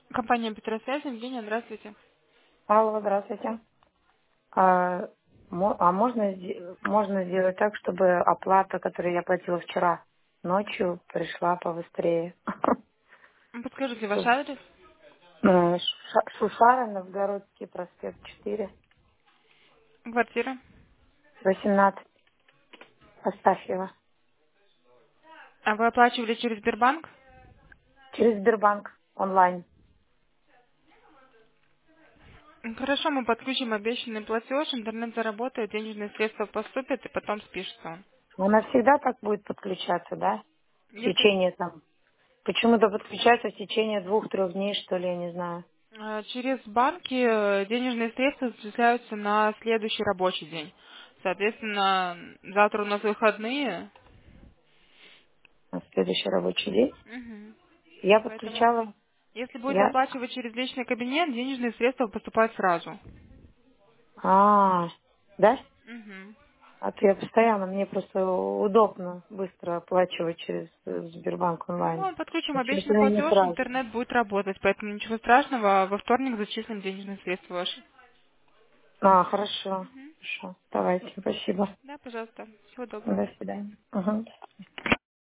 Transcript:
Компания Петросвязь, Евгения, здравствуйте. Алло, здравствуйте. А, можно сделать так, чтобы оплата, которую я платила вчера ночью, пришла побыстрее? Подскажите ваш адрес? Шушара, Новгородский проспект 4, Квартира. 18, Астафьева. А вы оплачивали через Сбербанк? Через Сбербанк онлайн. Хорошо, мы подключим обещанный платеж, интернет заработает, денежные средства поступят и потом спишется он. Она всегда так будет подключаться, да? В Если течение там. Почему-то подключается в течение 2-3 дней, что ли, я не знаю. через банки денежные средства зачисляются на следующий рабочий день. Соответственно, завтра у нас выходные. На следующий рабочий день. Мгм. Я Поэтому, подключала, если будете я... оплачивать через личный кабинет, денежные средства поступают сразу. Да? Мгм. А то я постоянно, мне просто удобно быстро оплачивать через Сбербанк онлайн. Ну, подключим Почему-то обещанный не платеж, сразу. интернет будет работать, поэтому ничего страшного. Во вторник зачислим денежные средства ваши. Хорошо. Хорошо. Давайте, спасибо. Да, пожалуйста. Всего доброго. До свидания. Мгм.